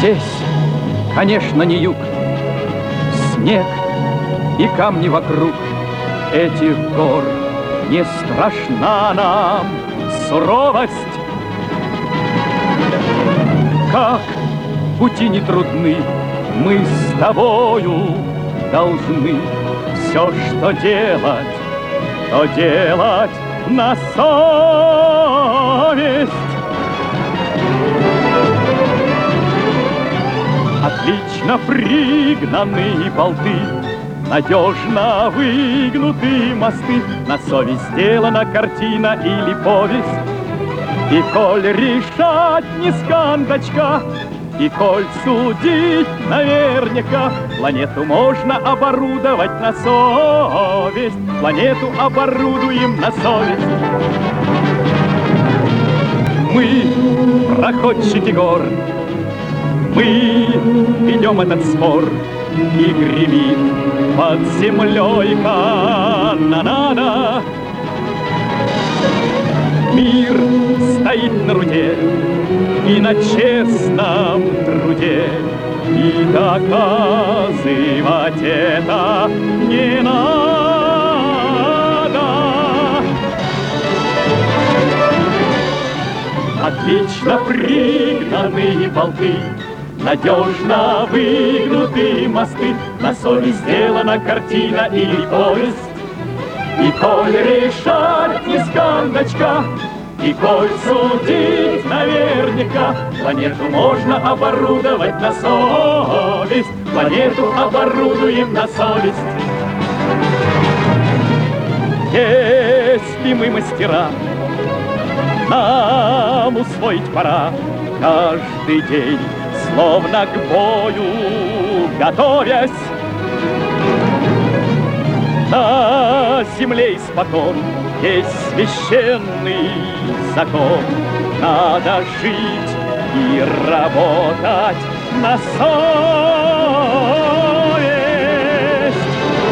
Здесь, конечно, не юг. Снег и камни вокруг этих гор. Не страшна нам суровость. Как пути не трудны, мы с тобою должны все, что делать, то делать на совесть. Отлично пригнаны болты, надежно выгнуты мосты, на совесть сделана картина или повесть. И коль решать не с кондачка, и коль судить наверняка, планету можно оборудовать на совесть. Планету оборудуем на совесть. Мы проходчики гор, мы ведем этот спор, и гремит под землей канонада. Мир стоит на руде и на честном труде, и доказывать это не надо. Отлично пригнаны болты, надежно выгнуты мосты, на совесть сделана картина или повесть. И коль решать не с кондачка, и коль судить наверняка, планету можно оборудовать на совесть. Планету оборудуем на совесть. Если мы мастера, нам усвоить пора каждый день, словно к бою готовясь. На земле испокон есть священный закон. Надо жить и работать на совесть.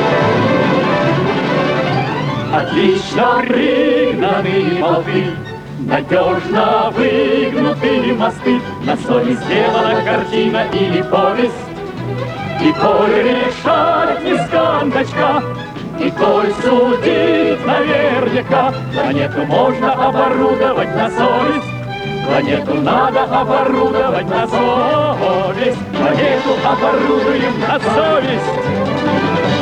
Отлично пригнаны болты, надежно выгнуты мосты, на совесть сделана картина или повесть. И коль решать не с кондачка, и коль судить наверняка, планету можно оборудовать на совесть. Планету надо оборудовать на совесть. Планету оборудуем на совесть.